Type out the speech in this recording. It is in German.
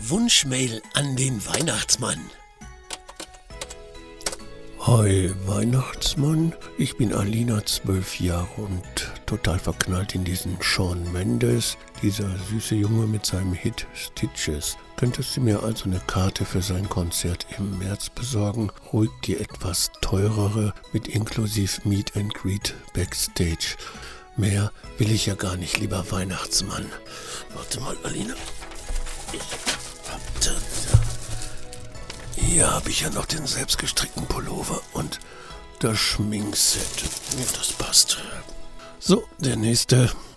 Wunschmail an den Weihnachtsmann. Hi Weihnachtsmann, ich bin Alina, 12 Jahre und total verknallt in diesen Shawn Mendes, dieser süße Junge mit seinem Hit Stitches. Könntest du mir also eine Karte für sein Konzert im März besorgen? Ruhig die etwas teurere mit inklusive Meet and Greet Backstage. Mehr will ich ja gar nicht, lieber Weihnachtsmann. Warte mal, Alina. Hier habe ich ja noch den selbstgestrickten Pullover und das Schminkset. Das passt. So, der nächste.